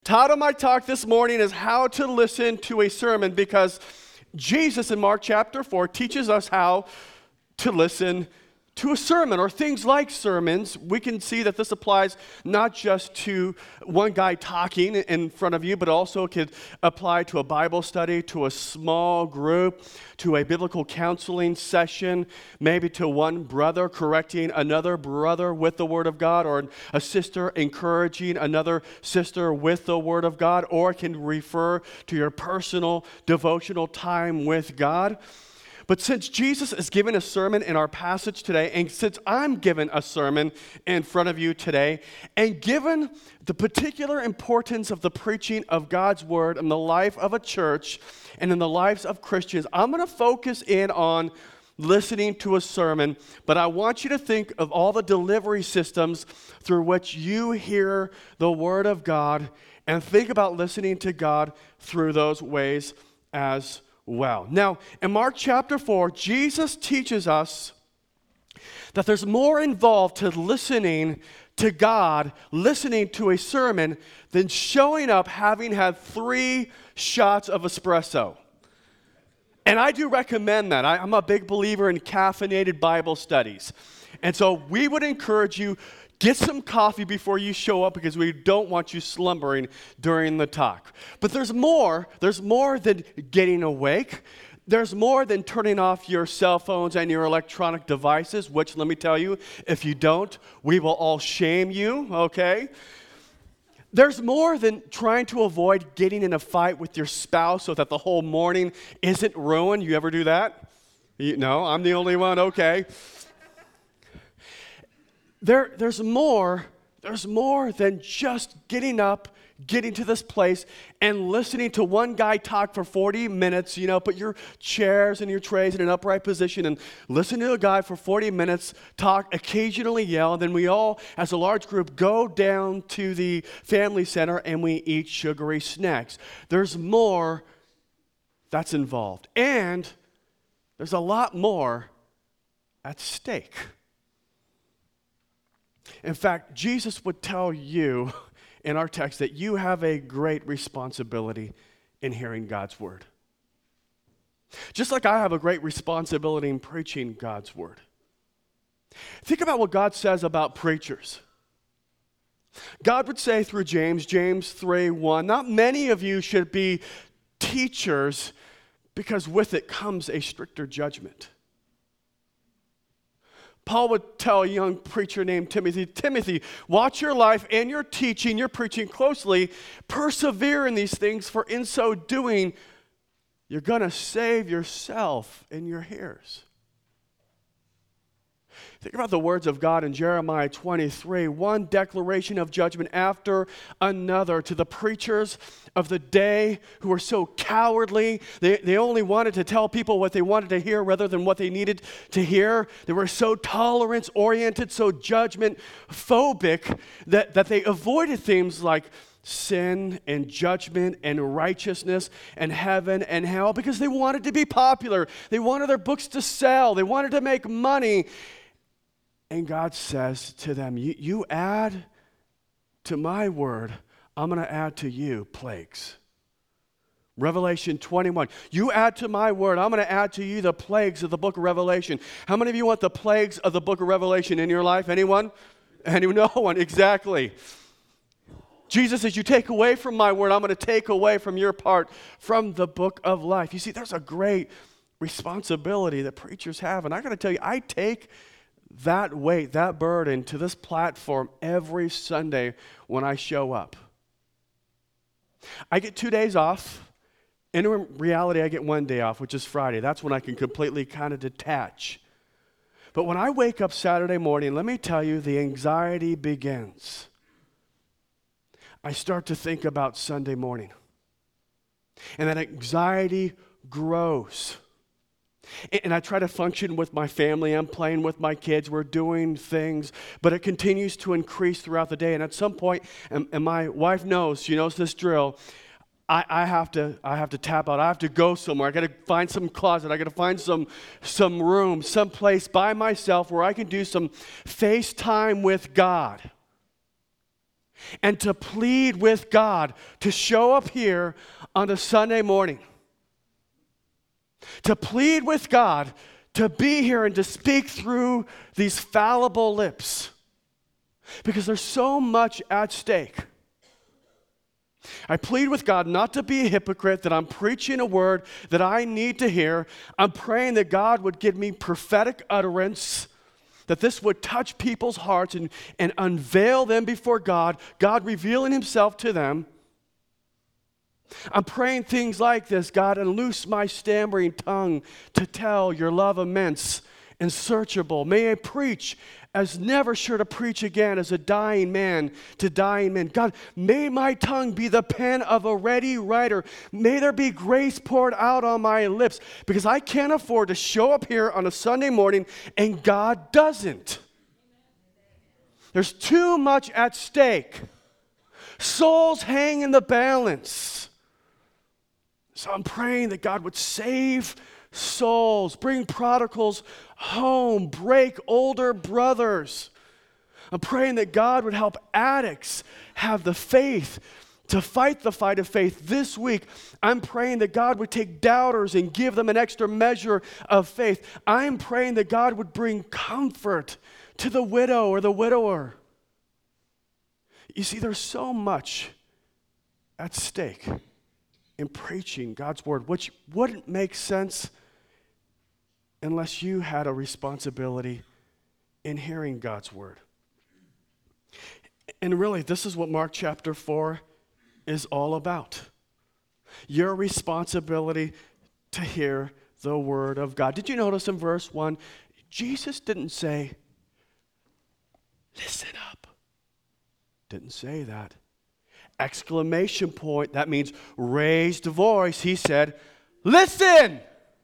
Title of my talk this morning is How to Listen to a Sermon, because Jesus in Mark chapter 4 teaches us how to listen to a sermon or things like sermons. We can see that this applies not just to one guy talking in front of you, but also could apply to a Bible study, to a small group, to a biblical counseling session, maybe to one brother correcting another brother with the Word of God, or a sister encouraging another sister with the Word of God, or it can refer to your personal devotional time with God. But since Jesus is giving a sermon in our passage today, and since I'm giving a sermon in front of you today, and given the particular importance of the preaching of God's Word in the life of a church and in the lives of Christians, I'm going to focus in on listening to a sermon, but I want you to think of all the delivery systems through which you hear the Word of God, and think about listening to God through those ways as well. Now, in Mark chapter 4, Jesus teaches us that there's more involved to listening to God, listening to a sermon, than showing up having had 3 shots of espresso. And I do recommend that. I'm a big believer in caffeinated Bible studies. And so we would encourage you, get some coffee before you show up, because we don't want you slumbering during the talk. But there's more than getting awake. There's more than turning off your cell phones and your electronic devices, which, let me tell you, if you don't, we will all shame you, okay? There's more than trying to avoid getting in a fight with your spouse so that the whole morning isn't ruined. You ever do that? No, I'm the only one, okay. There's more than just getting up, getting to this place, and listening to one guy talk for 40 minutes. Put your chairs and your trays in an upright position and listen to a guy for 40 minutes talk, occasionally yell, and then we all, as a large group, go down to the family center and we eat sugary snacks. There's more that's involved. And there's a lot more at stake. In fact, Jesus would tell you in our text that you have a great responsibility in hearing God's Word. Just like I have a great responsibility in preaching God's Word. Think about what God says about preachers. God would say through James 3:1, not many of you should be teachers, because with it comes a stricter judgment. Paul would tell a young preacher named Timothy, watch your life and your teaching, your preaching closely. Persevere in these things, for in so doing, you're going to save yourself and your hearers. Think about the words of God in Jeremiah 23, one declaration of judgment after another to the preachers of the day who were so cowardly. They only wanted to tell people what they wanted to hear rather than what they needed to hear. They were so tolerance-oriented, so judgment-phobic that they avoided things like sin and judgment and righteousness and heaven and hell, because they wanted to be popular. They wanted their books to sell. They wanted to make money. And God says to them, you add to my word, I'm going to add to you plagues. Revelation 21, you add to my word, I'm going to add to you the plagues of the book of Revelation. How many of you want the plagues of the book of Revelation in your life? Anyone? No one, exactly. Jesus says, you take away from my word, I'm going to take away from your part from the book of life. You see, there's a great responsibility that preachers have. And I got to tell you, I take that weight, that burden to this platform every Sunday when I show up. I get 2 days off. In reality, I get 1 day off, which is Friday. That's when I can completely kind of detach. But when I wake up Saturday morning, let me tell you, the anxiety begins. I start to think about Sunday morning. And that anxiety grows. And I try to function with my family. I'm playing with my kids. We're doing things. But it continues to increase throughout the day. And at some point, and my wife knows, she knows this drill, I have to tap out. I have to go somewhere. I got to find some closet. I got to find some room, some place by myself where I can do some FaceTime with God. and to plead with God to show up here on a Sunday morning. To plead with God to be here and to speak through these fallible lips. Because there's so much at stake. I plead with God not to be a hypocrite, that I'm preaching a word that I need to hear. I'm praying that God would give me prophetic utterance, that this would touch people's hearts and unveil them before God, God revealing himself to them. I'm praying things like this: God, unloose my stammering tongue to tell your love immense and searchable. May I preach as never sure to preach again, as a dying man to dying men. God, may my tongue be the pen of a ready writer. May there be grace poured out on my lips, because I can't afford to show up here on a Sunday morning and God doesn't. There's too much at stake. Souls hang in the balance. So I'm praying that God would save souls, bring prodigals home, break older brothers. I'm praying that God would help addicts have the faith to fight the fight of faith this week. I'm praying that God would take doubters and give them an extra measure of faith. I'm praying that God would bring comfort to the widow or the widower. You see, there's so much at stake in preaching God's word, which wouldn't make sense unless you had a responsibility in hearing God's word. And really, this is what Mark chapter 4 is all about. Your responsibility to hear the word of God. Did you notice in verse 1, Jesus didn't say, listen up. Didn't say that. Exclamation point, that means raised voice. He said, listen.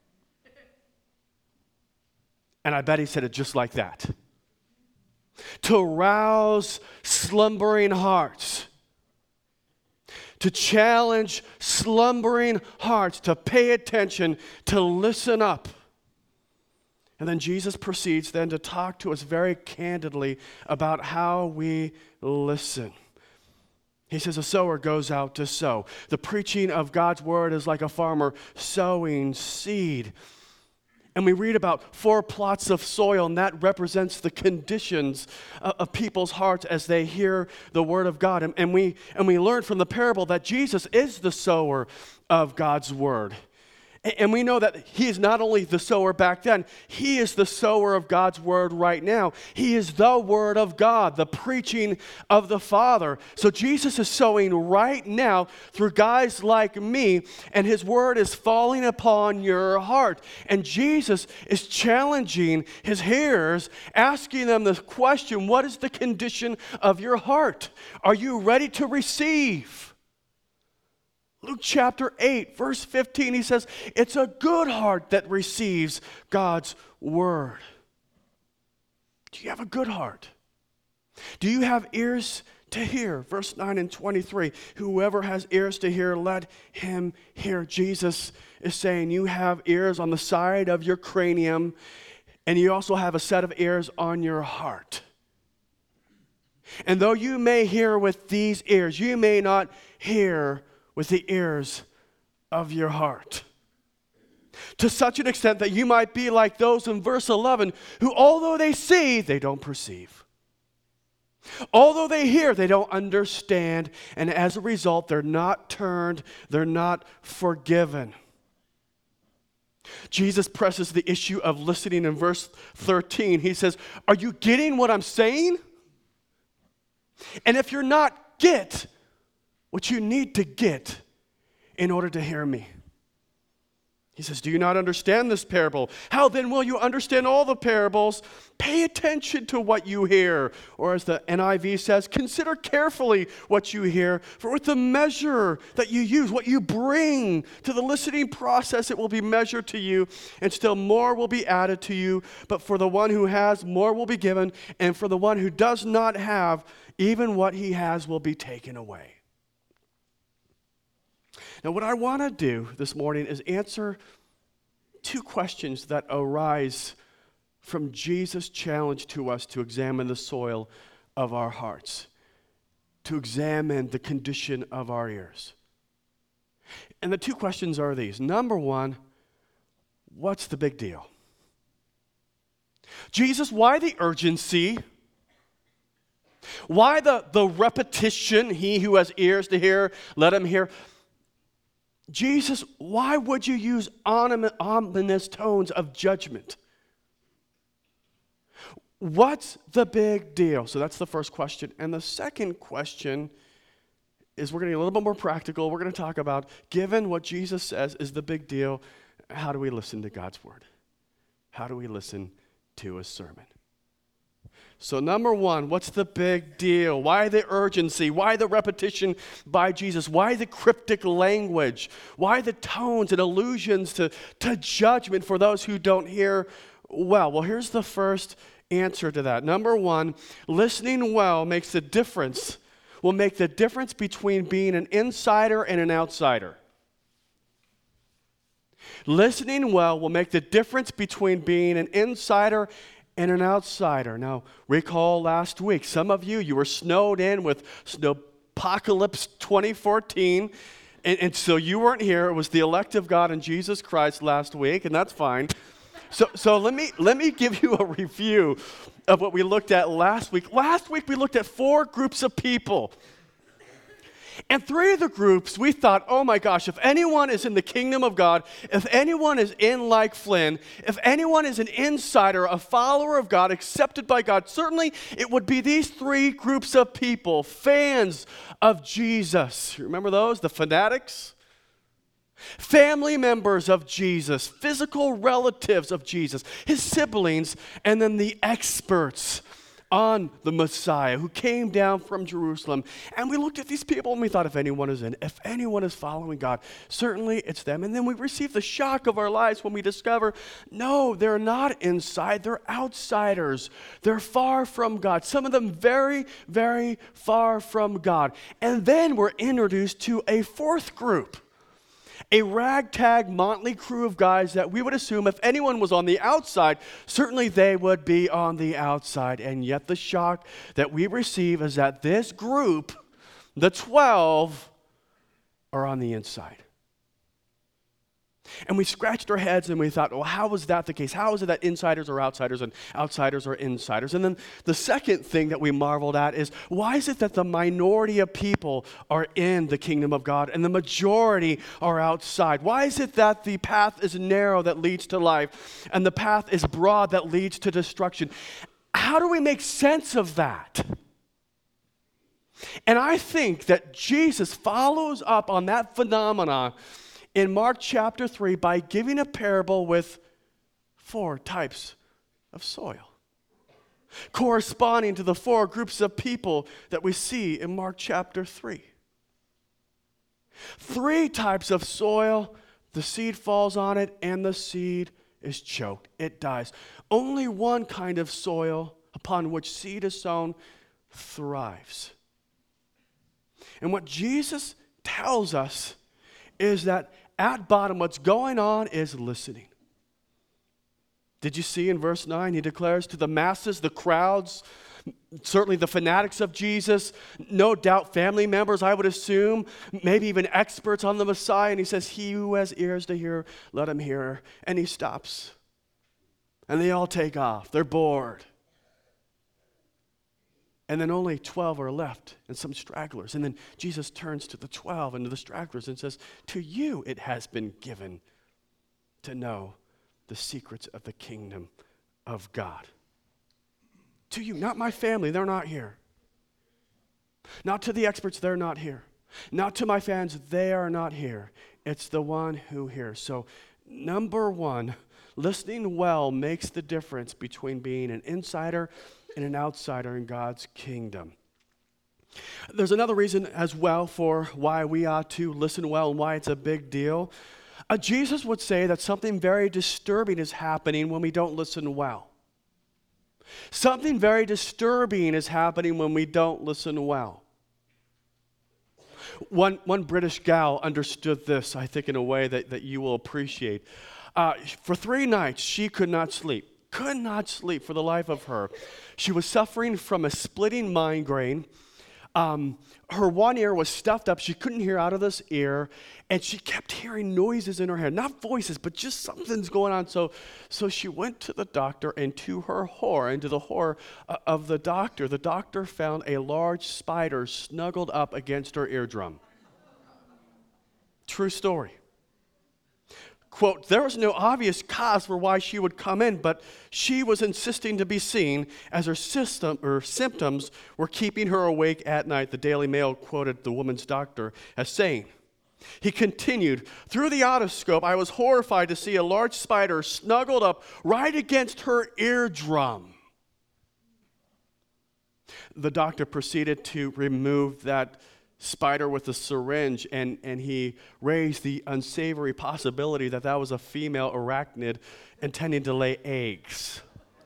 And I bet he said it just like that. To rouse slumbering hearts. To challenge slumbering hearts to pay attention, to listen up. And then Jesus proceeds then to talk to us very candidly about how we listen. He says a sower goes out to sow. The preaching of God's word is like a farmer sowing seed. And we read about 4 plots of soil, and that represents the conditions of people's hearts as they hear the word of God. And we learn from the parable that Jesus is the sower of God's word. And we know that he is not only the sower back then, he is the sower of God's word right now. He is the word of God, the preaching of the Father. So Jesus is sowing right now through guys like me, and his word is falling upon your heart. And Jesus is challenging his hearers, asking them the question, what is the condition of your heart? Are you ready to receive? Luke chapter 8, verse 15, he says, it's a good heart that receives God's word. Do you have a good heart? Do you have ears to hear? Verse 9 and 23, whoever has ears to hear, let him hear. Jesus is saying you have ears on the side of your cranium, and you also have a set of ears on your heart. And though you may hear with these ears, you may not hear with the ears of your heart. To such an extent that you might be like those in verse 11 who, although they see, they don't perceive. Although they hear, they don't understand. And as a result, they're not turned, they're not forgiven. Jesus presses the issue of listening in verse 13. He says, are you getting what I'm saying? And if you're not, get what you need to get in order to hear me. He says, do you not understand this parable? How then will you understand all the parables? Pay attention to what you hear. Or as the NIV says, consider carefully what you hear. For with the measure that you use, what you bring to the listening process, it will be measured to you, and still more will be added to you. But for the one who has, more will be given. And for the one who does not have, even what he has will be taken away. Now, what I want to do this morning is answer 2 questions that arise from Jesus' challenge to us to examine the soil of our hearts. to examine the condition of our ears. And the two questions are these. Number one, what's the big deal? Jesus, why the urgency? Why the repetition? He who has ears to hear, let him hear. Jesus, why would you use ominous tones of judgment? What's the big deal? So that's the first question. And the second question is, we're going to get a little bit more practical. We're going to talk about, given what Jesus says is the big deal, how do we listen to God's word? How do we listen to a sermon? So number one, what's the big deal? Why the urgency? Why the repetition by Jesus? Why the cryptic language? Why the tones and allusions to judgment for those who don't hear well? Well, here's the first answer to that. Number one, listening well makes the difference, will make the difference between being an insider and an outsider. Listening well will make the difference between being an insider and an outsider. Now, recall last week, some of you were snowed in with Snowpocalypse 2014, and so you weren't here. It was the elect of God in Jesus Christ last week, and that's fine. So let me give you a review of what we looked at last week. Last week we looked at 4 groups of people. And 3 of the groups, we thought, oh my gosh, if anyone is in the kingdom of God, if anyone is in like Flynn, if anyone is an insider, a follower of God, accepted by God, certainly it would be these 3 groups of people, fans of Jesus. You remember those? The fanatics? Family members of Jesus, physical relatives of Jesus, his siblings, and then the experts on the Messiah who came down from Jerusalem. And we looked at these people and we thought, if anyone is following God, certainly it's them. And then we received the shock of our lives when we discover, no, they're not inside, they're outsiders. They're far from God. Some of them very, very far from God. And then we're introduced to a 4th group. A ragtag, motley crew of guys that we would assume if anyone was on the outside, certainly they would be on the outside. And yet the shock that we receive is that this group, the 12, are on the inside. And we scratched our heads and we thought, well, how is that the case? How is it that insiders are outsiders and outsiders are insiders? And then the second thing that we marveled at is, why is it that the minority of people are in the kingdom of God and the majority are outside? Why is it that the path is narrow that leads to life and the path is broad that leads to destruction? How do we make sense of that? And I think that Jesus follows up on that phenomenon in Mark chapter 3 by giving a parable with 4 types of soil, corresponding to the 4 groups of people that we see in Mark chapter 3. 3 types of soil, the seed falls on it and the seed is choked. It dies. Only one kind of soil upon which seed is sown thrives. And what Jesus tells us is that at bottom, what's going on is listening. Did you see in verse 9? He declares to the masses, the crowds, certainly the fanatics of Jesus, no doubt family members, I would assume, maybe even experts on the Messiah. And he says, he who has ears to hear, let him hear. And he stops. And they all take off. They're bored. And then only 12 are left and some stragglers. And then Jesus turns to the 12 and to the stragglers and says, to you it has been given to know the secrets of the kingdom of God. To you, not my family, they're not here. Not to the experts, they're not here. Not to my fans, they are not here. It's the one who hears. So, number one, listening well makes the difference between being an insider and an outsider in God's kingdom. There's another reason as well for why we ought to listen well and why it's a big deal. Jesus would say that something very disturbing is happening when we don't listen well. Something very disturbing is happening when we don't listen well. One British gal understood this, I think, in a way that you will appreciate. For 3 nights, she could not sleep for the life of her. She was suffering from a splitting migraine. her one ear was stuffed up. She couldn't hear out of this ear, and she kept hearing noises in her head. Not voices, but just something's going on. So she went to the doctor, and to her horror, and to the horror of the doctor found a large spider snuggled up against her eardrum. True story. Quote, there was no obvious cause for why she would come in, but she was insisting to be seen as her symptoms were keeping her awake at night. The Daily Mail quoted the woman's doctor as saying, he continued, through the otoscope, I was horrified to see a large spider snuggled up right against her eardrum. The doctor proceeded to remove that spider with a syringe, and he raised the unsavory possibility that was a female arachnid intending to lay eggs.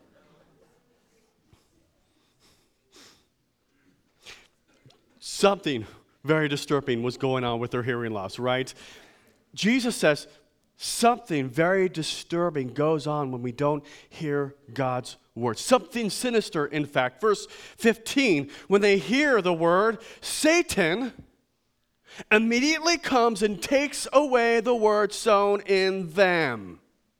Something very disturbing was going on with her hearing loss, right? Jesus says something very disturbing goes on when we don't hear God's word. Something sinister, in fact. Verse 15, when they hear the word, Satan immediately comes and takes away the word sown in them.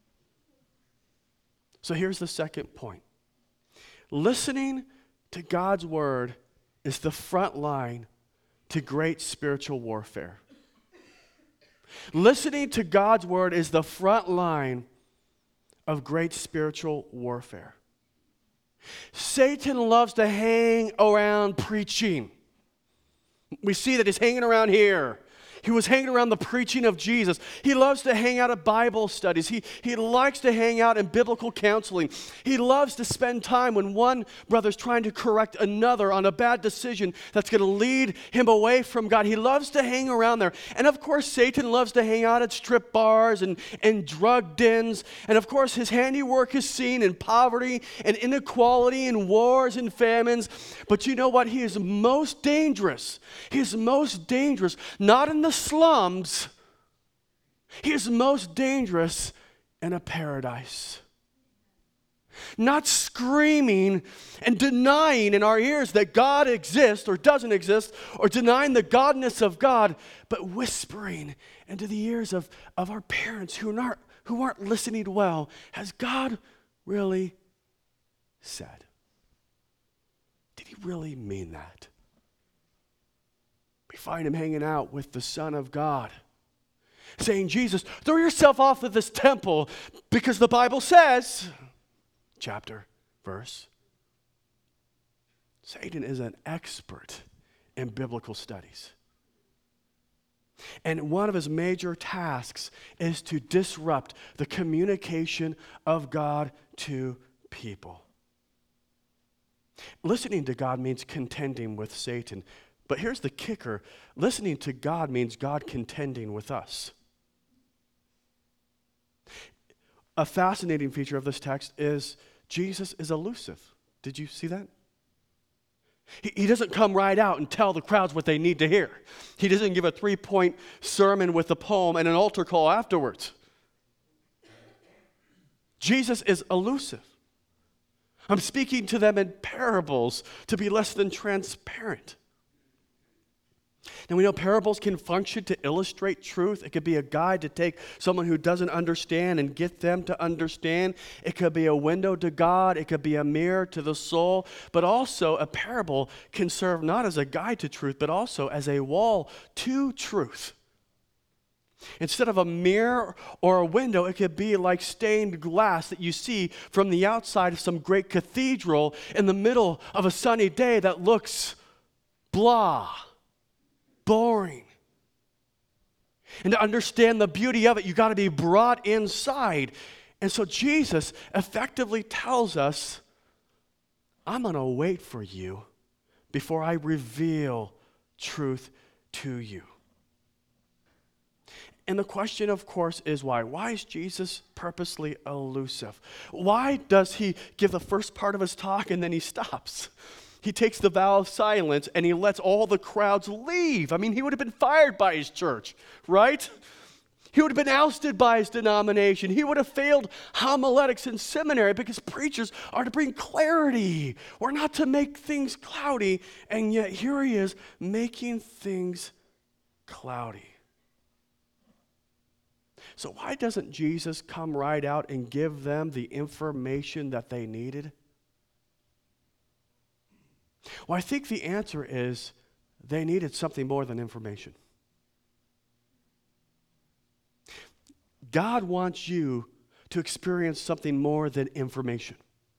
So here's the second point. Listening to God's word is the front line to great spiritual warfare. Listening to God's word is the front line of great spiritual warfare. Satan loves to hang around preaching. We see that he's hanging around here. He was hanging around the preaching of Jesus. He loves to hang out at Bible studies. He likes to hang out in biblical counseling. He loves to spend time when one brother's trying to correct another on a bad decision that's going to lead him away from God. He loves to hang around there. And of course, Satan loves to hang out at strip bars and drug dens. And of course, his handiwork is seen in poverty and inequality and wars and famines. But you know what? He is most dangerous. He is most dangerous, not in the slums. He is most dangerous in a paradise. Not screaming and denying in our ears that God exists or doesn't exist, or denying the godness of God, but whispering into the ears of our parents who aren't listening well. Has God really said? Did he really mean that? We find him hanging out with the Son of God, saying, Jesus, throw yourself off of this temple because the Bible says, chapter, verse. Satan is an expert in biblical studies. And one of his major tasks is to disrupt the communication of God to people. Listening to God means contending with Satan. But here's the kicker. Listening to God means God contending with us. A fascinating feature of this text is Jesus is elusive. Did you see that? He doesn't come right out and tell the crowds what they need to hear. He doesn't give a 3-point sermon with a poem and an altar call afterwards. Jesus is elusive. I'm speaking to them in parables to be less than transparent. Now, we know parables can function to illustrate truth. It could be a guide to take someone who doesn't understand and get them to understand. It could be a window to God. It could be a mirror to the soul. But also, a parable can serve not as a guide to truth, but also as a wall to truth. Instead of a mirror or a window, it could be like stained glass that you see from the outside of some great cathedral in the middle of a sunny day that looks blah. Boring. And to understand the beauty of it, you got to be brought inside. And so Jesus effectively tells us, I'm going to wait for you before I reveal truth to you. And the question, of course, is why? Why is Jesus purposely elusive? Why does he give the first part of his talk and then he stops? He takes the vow of silence and he lets all the crowds leave. I mean, he would have been fired by his church, right? He would have been ousted by his denomination. He would have failed homiletics in seminary because preachers are to bring clarity. We're not to make things cloudy, and yet here he is making things cloudy. So why doesn't Jesus come right out and give them the information that they needed? Well, I think the answer is they needed something more than information. God wants you to experience something more than information.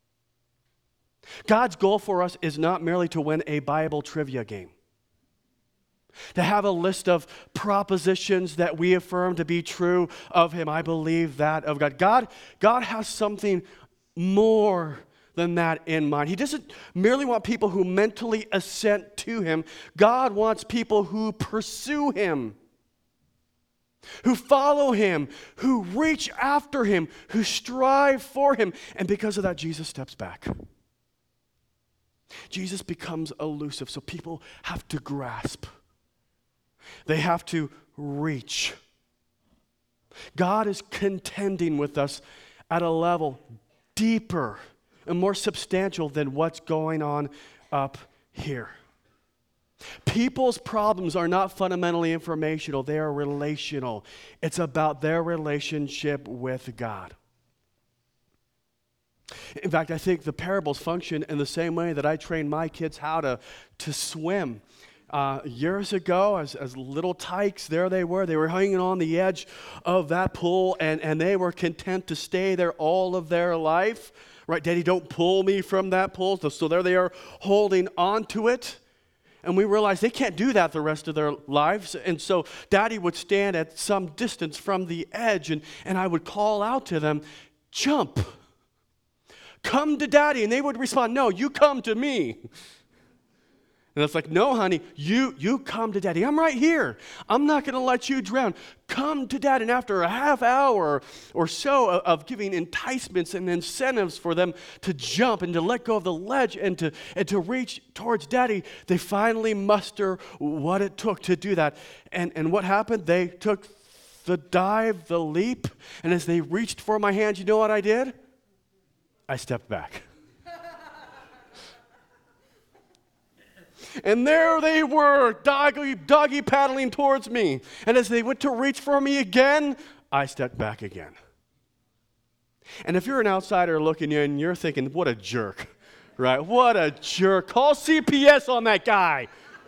God's goal for us is not merely to win a Bible trivia game, to have a list of propositions that we affirm to be true of Him. I believe that of God. God has something more than that in mind. He doesn't merely want people who mentally assent to Him. God wants people who pursue Him, who follow Him, who reach after Him, who strive for Him. And because of that, Jesus steps back. Jesus becomes elusive, so people have to grasp. They have to reach. God is contending with us at a level deeper and more substantial than what's going on up here. People's problems are not fundamentally informational, they are relational. It's about their relationship with God. In fact, I think the parables function in the same way that I trained my kids how to swim. Years ago, as little tykes, there they were hanging on the edge of that pool, and they were content to stay there all of their life. Right, Daddy, don't pull me from that pool. So there they are holding on to it. And we realized they can't do that the rest of their lives. And so Daddy would stand at some distance from the edge, and I would call out to them, jump. Come to Daddy. And they would respond, no, you come to me. And it's like, no, honey, you come to Daddy. I'm right here. I'm not going to let you drown. Come to Daddy. And after a half hour or so of giving enticements and incentives for them to jump and to let go of the ledge and to reach towards Daddy, they finally muster what it took to do that. And what happened? They took the dive, the leap, and as they reached for my hand, you know what I did? I stepped back. And there they were, doggy paddling towards me. And as they went to reach for me again, I stepped back again. And if you're an outsider looking in, and you're thinking, what a jerk, right? What a jerk. Call CPS on that guy.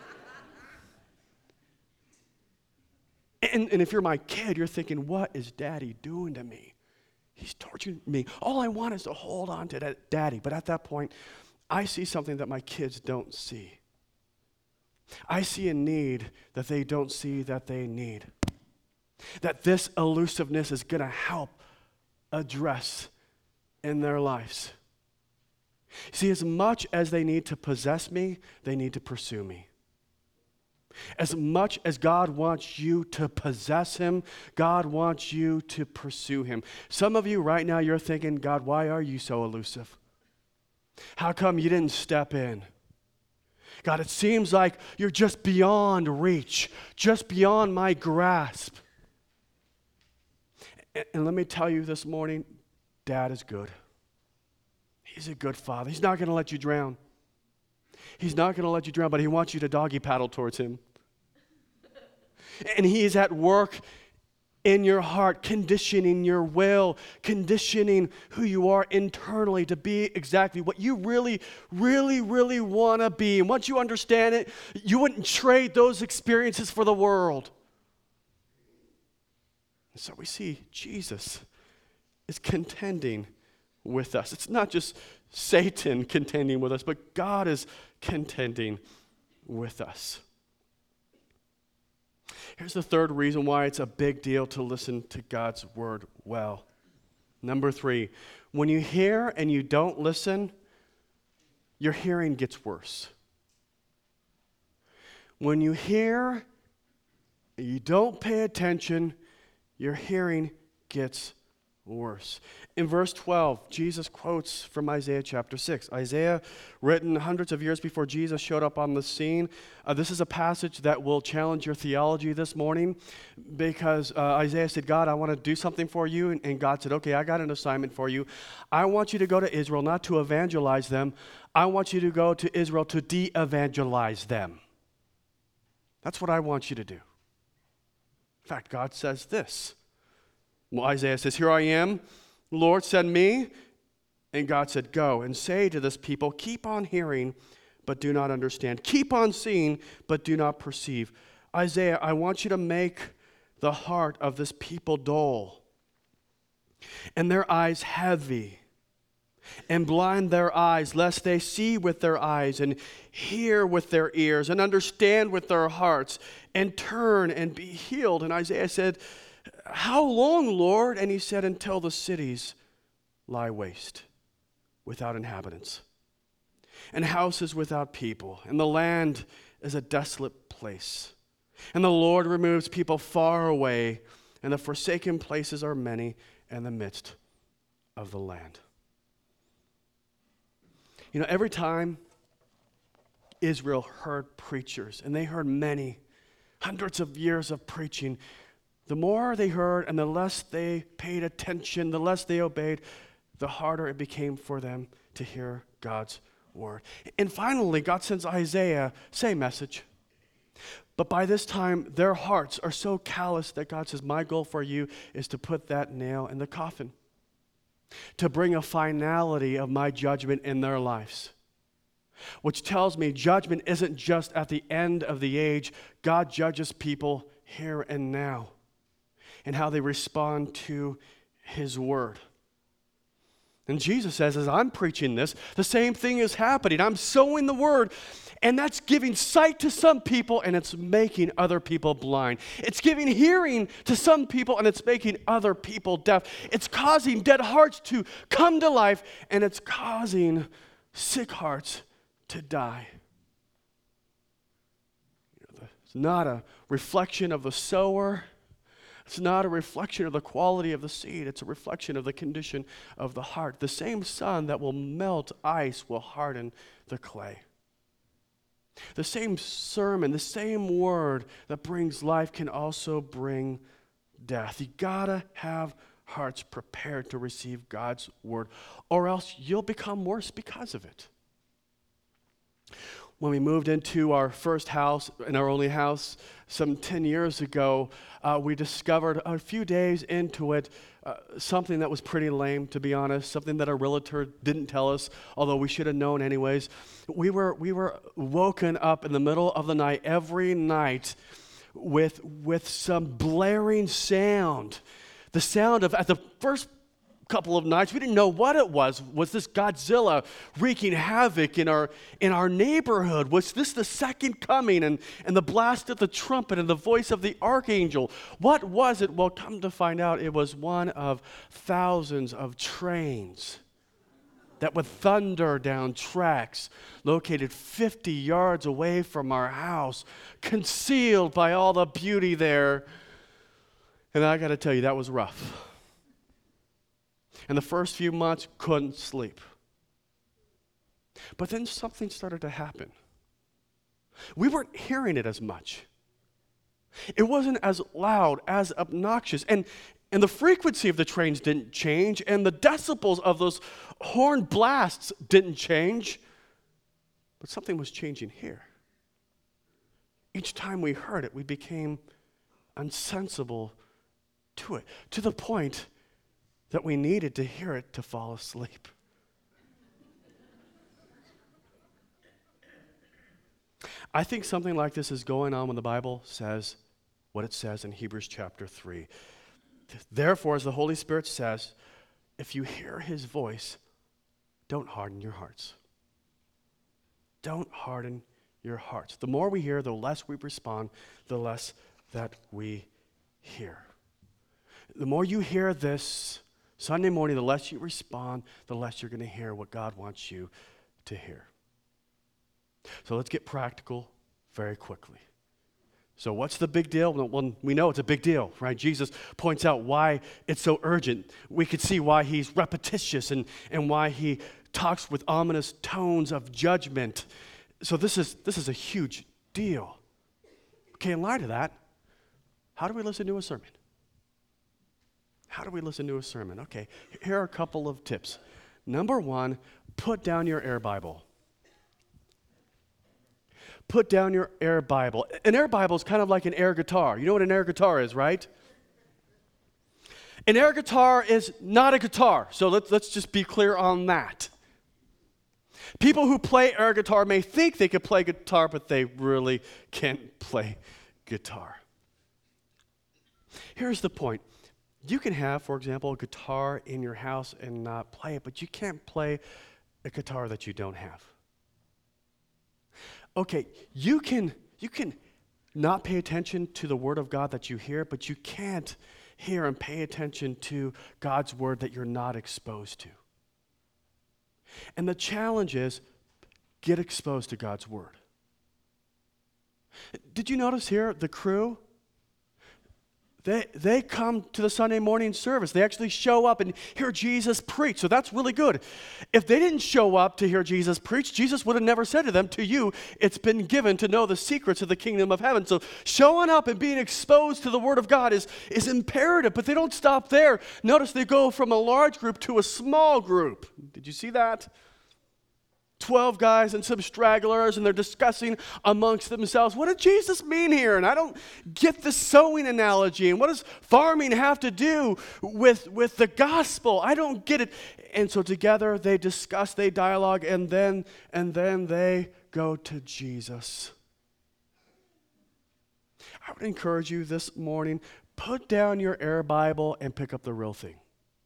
And if you're my kid, you're thinking, what is Daddy doing to me? He's torturing me. All I want is to hold on to that Daddy. But at that point, I see something that my kids don't see. I see a need that they don't see that they need. That this elusiveness is going to help address in their lives. See, as much as they need to possess me, they need to pursue me. As much as God wants you to possess Him, God wants you to pursue Him. Some of you right now, you're thinking, God, why are you so elusive? How come you didn't step in? God, it seems like you're just beyond reach, just beyond my grasp. And let me tell you this morning, Dad is good. He's a good father. He's not going to let you drown. He's not going to let you drown, but He wants you to doggy paddle towards Him. And He is at work in your heart, conditioning your will, conditioning who you are internally to be exactly what you really, really, really want to be. And once you understand it, you wouldn't trade those experiences for the world. And so we see Jesus is contending with us. It's not just Satan contending with us, but God is contending with us. Here's the third reason why it's a big deal to listen to God's word well. Number 3, when you hear and you don't listen, your hearing gets worse. When you hear and you don't pay attention, your hearing gets worse. In verse 12, Jesus quotes from Isaiah chapter 6. Isaiah, written hundreds of years before Jesus showed up on the scene. This is a passage that will challenge your theology this morning because Isaiah said, God, I want to do something for you. And God said, okay, I got an assignment for you. I want you to go to Israel, not to evangelize them. I want you to go to Israel to de-evangelize them. That's what I want you to do. In fact, God says this. Well, Isaiah says, here I am, Lord, send me. And God said, go and say to this people, keep on hearing, but do not understand. Keep on seeing, but do not perceive. Isaiah, I want you to make the heart of this people dull, and their eyes heavy, and blind their eyes, lest they see with their eyes, and hear with their ears, and understand with their hearts, and turn and be healed. And Isaiah said, how long, Lord? And he said, until the cities lie waste, without inhabitants, and houses without people, and the land is a desolate place. And the Lord removes people far away, and the forsaken places are many in the midst of the land. You know, every time Israel heard preachers, and they heard many, hundreds of years of preaching, the more they heard and the less they paid attention, the less they obeyed, the harder it became for them to hear God's word. And finally, God sends Isaiah, same message. But by this time, their hearts are so callous that God says, my goal for you is to put that nail in the coffin, to bring a finality of my judgment in their lives. Which tells me judgment isn't just at the end of the age. God judges people here and now, and how they respond to his word. And Jesus says, as I'm preaching this, the same thing is happening. I'm sowing the word, and that's giving sight to some people, and it's making other people blind. It's giving hearing to some people, and it's making other people deaf. It's causing dead hearts to come to life, and it's causing sick hearts to die. It's not a reflection of the sower. It's not a reflection of the quality of the seed. It's a reflection of the condition of the heart. The same sun that will melt ice will harden the clay. The same sermon, the same word that brings life can also bring death. You gotta have hearts prepared to receive God's word, or else you'll become worse because of it. When we moved into our first house, and our only house, some 10 years ago, we discovered a few days into it something that was pretty lame, to be honest, something that our realtor didn't tell us, although we should have known anyways. We were woken up in the middle of the night every night with some blaring sound. The sound of, at the first couple of nights, we didn't know what it was. Was this Godzilla wreaking havoc in our neighborhood? Was this the second coming and the blast of the trumpet and the voice of the archangel? What was it? Well, come to find out, it was one of thousands of trains that would thunder down tracks located 50 yards away from our house, concealed by all the beauty there. And I got to tell you, that was rough. And the first few months, couldn't sleep. But then something started to happen. We weren't hearing it as much. It wasn't as loud, as obnoxious. And the frequency of the trains didn't change, and the decibels of those horn blasts didn't change. But something was changing here. Each time we heard it, we became unsensible to it, to the point that we needed to hear it to fall asleep. I think something like this is going on when the Bible says what it says in Hebrews chapter 3. Therefore, as the Holy Spirit says, if you hear his voice, don't harden your hearts. Don't harden your hearts. The more we hear, the less we respond, the less that we hear. The more you hear this Sunday morning, the less you respond, the less you're going to hear what God wants you to hear. So let's get practical very quickly. So what's the big deal? Well, we know it's a big deal, right? Jesus points out why it's so urgent. We could see why he's repetitious and why he talks with ominous tones of judgment. So this is a huge deal. Okay, in light of that, how do we listen to a sermon? How do we listen to a sermon? Okay, here are a couple of tips. Number one, put down your Air Bible. Put down your air Bible. An air Bible is kind of like an air guitar. You know what an air guitar is, right? An air guitar is not a guitar. So let's just be clear on that. People who play air guitar may think they could play guitar, but they really can't play guitar. Here's the point. You can have, for example, a guitar in your house and not play it, but you can't play a guitar that you don't have. Okay, you can not pay attention to the Word of God that you hear, but you can't hear and pay attention to God's Word that you're not exposed to. And the challenge is, get exposed to God's Word. Did you notice here, the crew? They come to the Sunday morning service. They actually show up and hear Jesus preach. So that's really good. If they didn't show up to hear Jesus preach, Jesus would have never said to them, to you, it's been given to know the secrets of the kingdom of heaven. So showing up and being exposed to the Word of God is imperative, but they don't stop there. Notice they go from a large group to a small group. Did you see that? 12 guys and some stragglers, and they're discussing amongst themselves, what did Jesus mean here? And I don't get the sowing analogy, and what does farming have to do with the gospel? I don't get it. And so together they discuss, they dialogue, and then they go to Jesus. I would encourage you this morning, put down your Air Bible and pick up the real thing.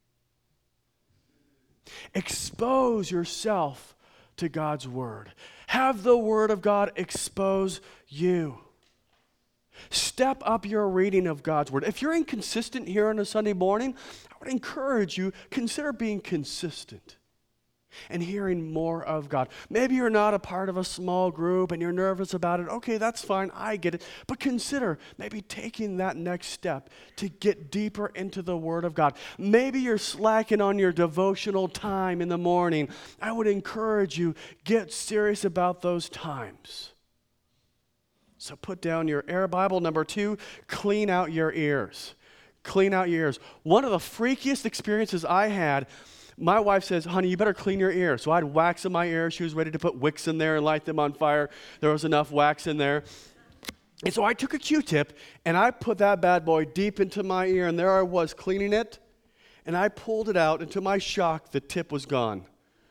Expose yourself to God's Word. Have the Word of God expose you. Step up your reading of God's Word. If you're inconsistent here on a Sunday morning, I would encourage you, consider being consistent and hearing more of God. Maybe you're not a part of a small group and you're nervous about it. Okay, that's fine. I get it. But consider maybe taking that next step to get deeper into the Word of God. Maybe you're slacking on your devotional time in the morning. I would encourage you, get serious about those times. So put down your Air Bible. Number 2, clean out your ears. Clean out your ears. One of the freakiest experiences I had, my wife says, honey, you better clean your ears. So I had wax in my ear. She was ready to put wicks in there and light them on fire. There was enough wax in there. And so I took a Q-tip and I put that bad boy deep into my ear, and there I was cleaning it, and I pulled it out, and to my shock, the tip was gone.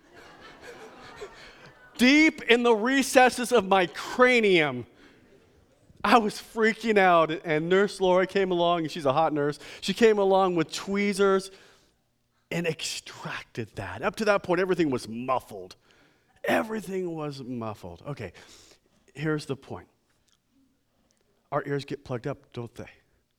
Deep in the recesses of my cranium. I was freaking out, and Nurse Laura came along, and she's a hot nurse. She came along with tweezers and extracted that. Up to that point, everything was muffled. Everything was muffled. Okay, here's the point. Our ears get plugged up, don't they?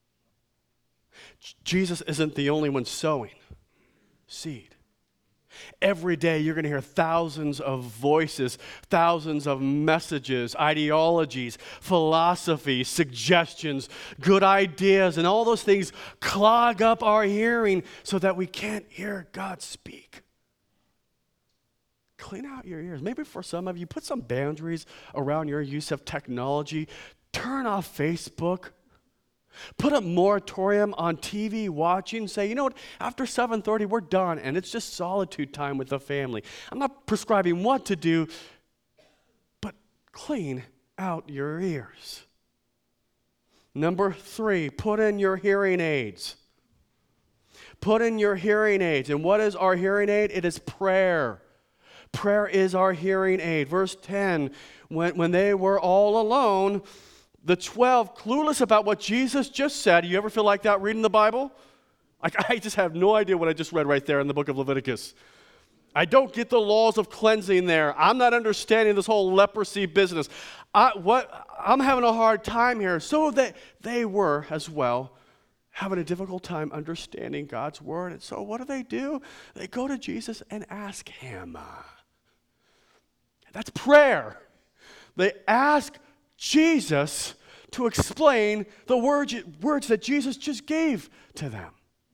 Jesus isn't the only one sowing seed. Every day you're going to hear thousands of voices, thousands of messages, ideologies, philosophies, suggestions, good ideas, and all those things clog up our hearing so that we can't hear God speak. Clean out your ears. Maybe for some of you, put some boundaries around your use of technology. Turn off Facebook. Put a moratorium on TV watching. Say, you know what, after 7:30, we're done, and it's just solitude time with the family. I'm not prescribing what to do, but clean out your ears. Number 3, put in your hearing aids. Put in your hearing aids. And what is our hearing aid? It is prayer. Prayer is our hearing aid. Verse 10, when they were all alone, the 12, clueless about what Jesus just said. You ever feel like that reading the Bible? I just have no idea what I just read right there in the book of Leviticus. I don't get the laws of cleansing there. I'm not understanding this whole leprosy business. I'm having a hard time here. So they were as well having a difficult time understanding God's word. And so what do? They go to Jesus and ask him. That's prayer. They ask Jesus to explain the words that Jesus just gave to them.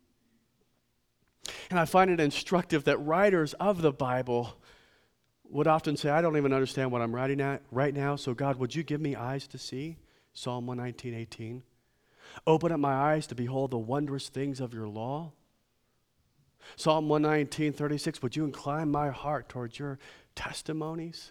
And I find it instructive that writers of the Bible would often say, I don't even understand what I'm writing at right now, so God, would you give me eyes to see? Psalm 119:18. Open up my eyes to behold the wondrous things of your law. Psalm 119:36, would you incline my heart towards your testimonies?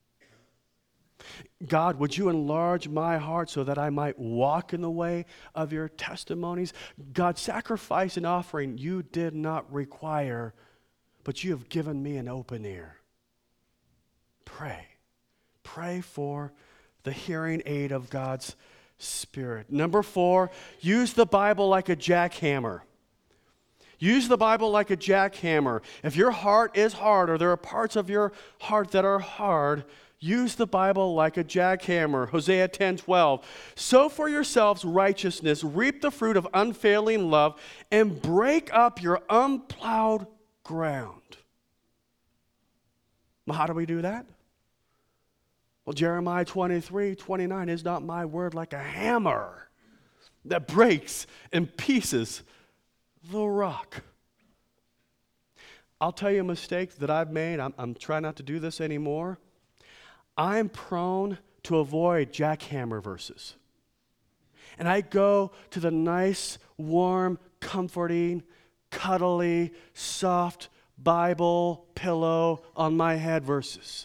God, would you enlarge my heart so that I might walk in the way of your testimonies? God, sacrifice and offering you did not require, but you have given me an open ear. Pray. Pray for the hearing aid of God's Spirit. Number 4, use the Bible like a jackhammer. Use the Bible like a jackhammer. If your heart is hard, or there are parts of your heart that are hard, use the Bible like a jackhammer. Hosea 10:12. Sow for yourselves righteousness, reap the fruit of unfailing love, and break up your unplowed ground. Well, how do we do that? Well, Jeremiah 23:29, is not my word like a hammer that breaks in pieces the rock? I'll tell you a mistake that I've made. I'm trying not to do this anymore. I'm prone to avoid jackhammer verses. And I go to the nice, warm, comforting, cuddly, soft Bible pillow on my head verses.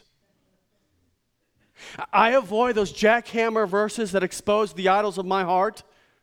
I avoid those jackhammer verses that expose the idols of my heart,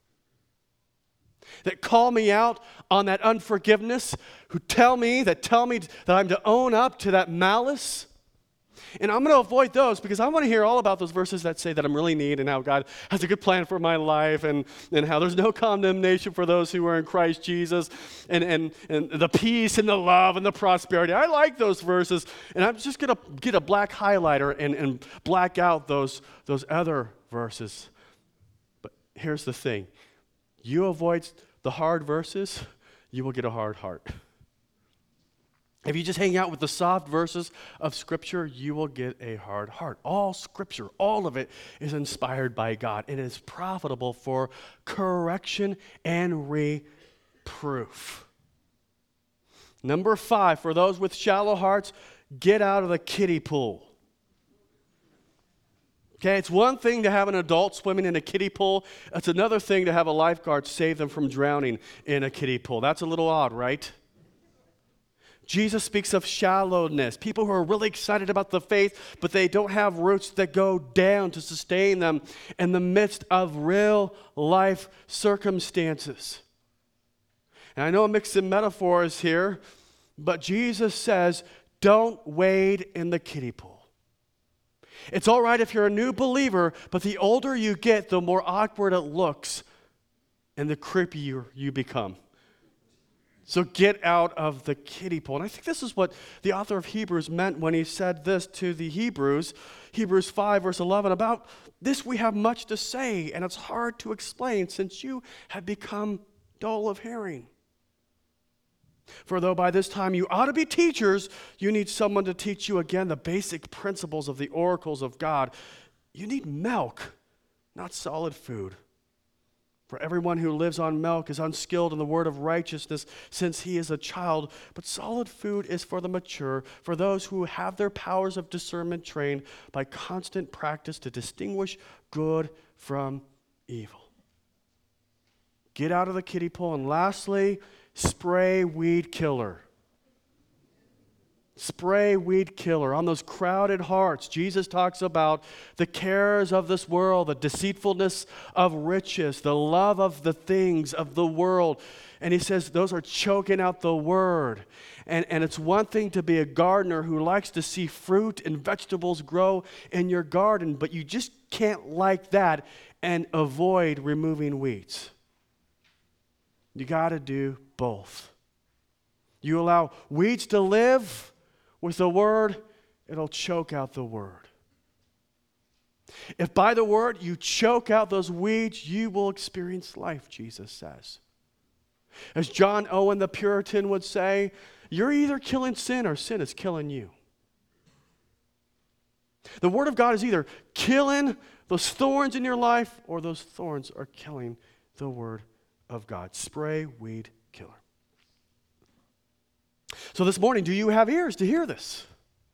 that call me out on that unforgiveness, who tell me that I'm to own up to that malice. And I'm going to avoid those because I want to hear all about those verses that say that I'm really neat and how God has a good plan for my life and how there's no condemnation for those who are in Christ Jesus and the peace and the love and the prosperity. I like those verses, and I'm just going to get a black highlighter and black out those other verses. But here's the thing. You avoid the hard verses, you will get a hard heart. If you just hang out with the soft verses of Scripture, you will get a hard heart. All Scripture, all of it is inspired by God. It is profitable for correction and reproof. Number 5, for those with shallow hearts, get out of the kiddie pool. Okay, it's one thing to have an adult swimming in a kiddie pool. It's another thing to have a lifeguard save them from drowning in a kiddie pool. That's a little odd, right? Jesus speaks of shallowness, people who are really excited about the faith, but they don't have roots that go down to sustain them in the midst of real life circumstances. And I know I'm mixing metaphors here, but Jesus says, don't wade in the kiddie pool. It's all right if you're a new believer, but the older you get, the more awkward it looks and the creepier you become. So get out of the kiddie pool. And I think this is what the author of Hebrews meant when he said this to the Hebrews. Hebrews 5, verse 11, about this we have much to say, and it's hard to explain since you have become dull of hearing. For though by this time you ought to be teachers, you need someone to teach you again the basic principles of the oracles of God. You need milk, not solid food. For everyone who lives on milk is unskilled in the word of righteousness, since he is a child. But solid food is for the mature, for those who have their powers of discernment trained by constant practice to distinguish good from evil. Get out of the kiddie pool. And lastly, spray weed killer. Spray weed killer. On those crowded hearts, Jesus talks about the cares of this world, the deceitfulness of riches, the love of the things of the world. And he says those are choking out the word. And it's one thing to be a gardener who likes to see fruit and vegetables grow in your garden, but you just can't like that and avoid removing weeds. You got to do both. You allow weeds to live with the word, it'll choke out the word. If by the word you choke out those weeds, you will experience life, Jesus says. As John Owen the Puritan would say, you're either killing sin or sin is killing you. The Word of God is either killing those thorns in your life or those thorns are killing the Word of God. Spray, weed, killer. So this morning, do you have ears to hear this?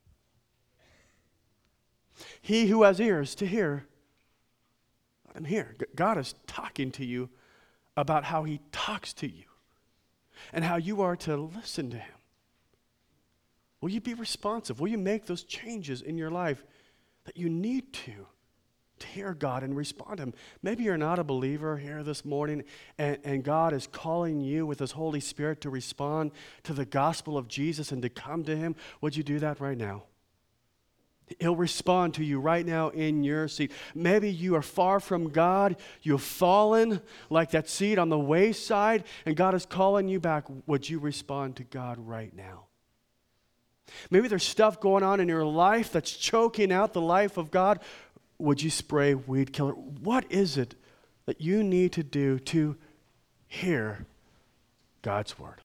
He who has ears to hear, let him hear. God is talking to you about how he talks to you and how you are to listen to him. Will you be responsive? Will you make those changes in your life that you need to hear God and respond to him? Maybe you're not a believer here this morning and God is calling you with his Holy Spirit to respond to the gospel of Jesus and to come to him. Would you do that right now? He'll respond to you right now in your seat. Maybe you are far from God. You've fallen like that seed on the wayside, and God is calling you back. Would you respond to God right now? Maybe there's stuff going on in your life that's choking out the life of God. Would you spray weed killer? What is it that you need to do to hear God's word?